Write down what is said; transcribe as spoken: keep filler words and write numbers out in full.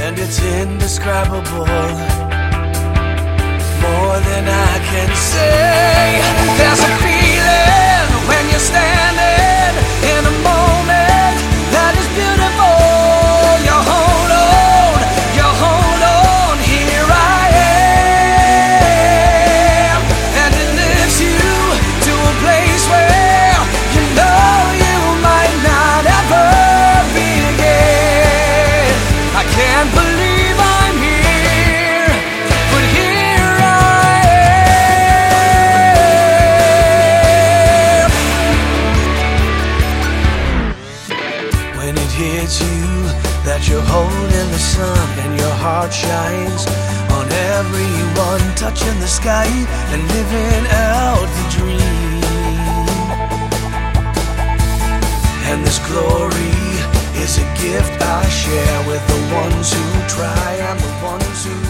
and it's indescribable, more than I can say. There's a feeling when you're standing in a moment that is beautiful. You hold on, you hold on, here I am, and it lifts you to a place where you know you might not ever be again. I can't believe I'm here, but here I am. When it hits you that you're holding the sun and your heart shines on everyone, touching the sky and living out the dream. And this glory is a gift I share with the ones who try and the ones who